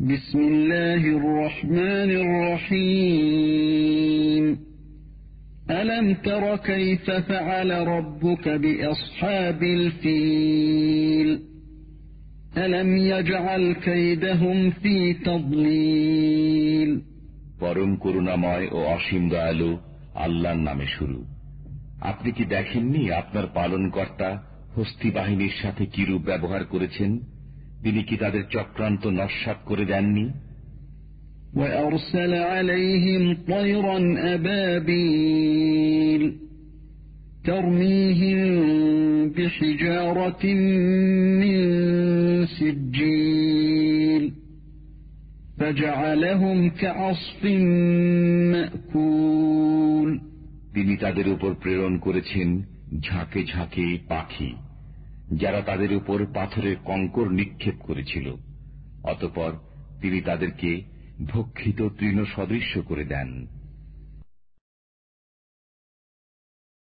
বিসমিল্লাহির রহমানির রহিম। ألم تر كيف فعل ربك بأصحاب الفيل ألم يجعل كيدهم في تضليل। পরম করুণাময় ও অসীম দয়ালু আল্লাহর নামে শুরু। আপনি কি দেখেননি আপনার পালনকর্তা হস্তি বাহিনীর সাথে কিরূপ ব্যবহার করেছেন? তিনি কি তাদের চক্রান্ত নস্যাৎ করে দেননি? وأرسل عليهم طيرا أبابيل ترميهم بحجارة من سجيل فجعلهم كعصف مأكول। তিনি তাদের উপর প্রেরণ করেছেন ঝাঁকে ঝাঁকে পাখি, যারা তাদের উপর পাথরের কঙ্কর নিক্ষেপ করেছিল। অতঃপর তিনি তাদেরকে ভক্ষিত তৃণ সদৃশ্য করে দেন।